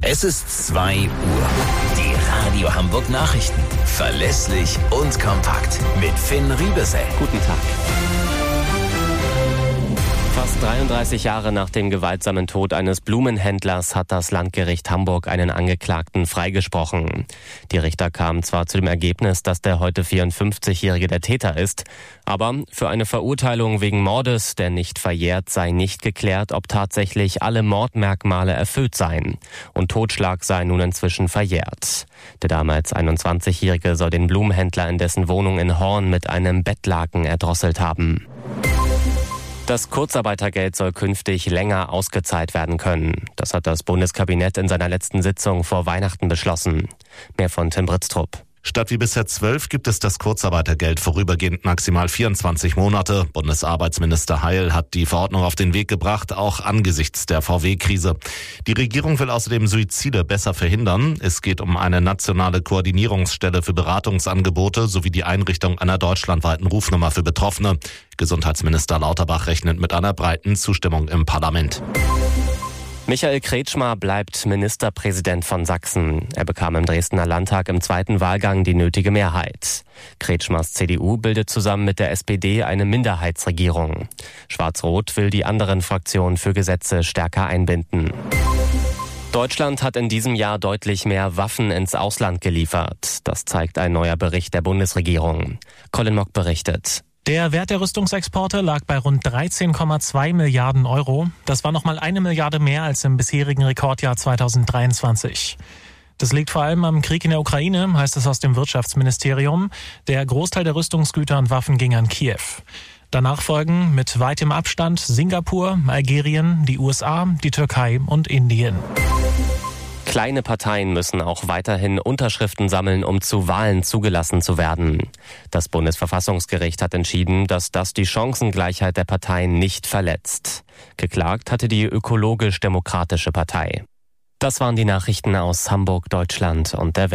Es ist 2 Uhr. Die Radio Hamburg Nachrichten. Verlässlich und kompakt. Mit Finn Riebesell. Guten Tag. Fast 33 Jahre nach dem gewaltsamen Tod eines Blumenhändlers hat das Landgericht Hamburg einen Angeklagten freigesprochen. Die Richter kamen zwar zu dem Ergebnis, dass der heute 54-Jährige der Täter ist, aber für eine Verurteilung wegen Mordes, der nicht verjährt, sei nicht geklärt, ob tatsächlich alle Mordmerkmale erfüllt seien. Und Totschlag sei nun inzwischen verjährt. Der damals 21-Jährige soll den Blumenhändler in dessen Wohnung in Horn mit einem Bettlaken erdrosselt haben. Das Kurzarbeitergeld soll künftig länger ausgezahlt werden können. Das hat das Bundeskabinett in seiner letzten Sitzung vor Weihnachten beschlossen. Mehr von Tim Britztrup. Statt wie bisher 12 gibt es das Kurzarbeitergeld vorübergehend maximal 24 Monate. Bundesarbeitsminister Heil hat die Verordnung auf den Weg gebracht, auch angesichts der VW-Krise. Die Regierung will außerdem Suizide besser verhindern. Es geht um eine nationale Koordinierungsstelle für Beratungsangebote sowie die Einrichtung einer deutschlandweiten Rufnummer für Betroffene. Gesundheitsminister Lauterbach rechnet mit einer breiten Zustimmung im Parlament. Michael Kretschmer bleibt Ministerpräsident von Sachsen. Er bekam im Dresdner Landtag im zweiten Wahlgang die nötige Mehrheit. Kretschmers CDU bildet zusammen mit der SPD eine Minderheitsregierung. Schwarz-Rot will die anderen Fraktionen für Gesetze stärker einbinden. Deutschland hat in diesem Jahr deutlich mehr Waffen ins Ausland geliefert. Das zeigt ein neuer Bericht der Bundesregierung. Colin Mock berichtet. Der Wert der Rüstungsexporte lag bei rund 13,2 Milliarden Euro. Das war nochmal 1 Milliarde mehr als im bisherigen Rekordjahr 2023. Das liegt vor allem am Krieg in der Ukraine, heißt es aus dem Wirtschaftsministerium. Der Großteil der Rüstungsgüter und Waffen ging an Kiew. Danach folgen mit weitem Abstand Singapur, Algerien, die USA, die Türkei und Indien. Kleine Parteien müssen auch weiterhin Unterschriften sammeln, um zu Wahlen zugelassen zu werden. Das Bundesverfassungsgericht hat entschieden, dass das die Chancengleichheit der Parteien nicht verletzt. Geklagt hatte die Ökologisch-Demokratische Partei. Das waren die Nachrichten aus Hamburg, Deutschland und der Welt.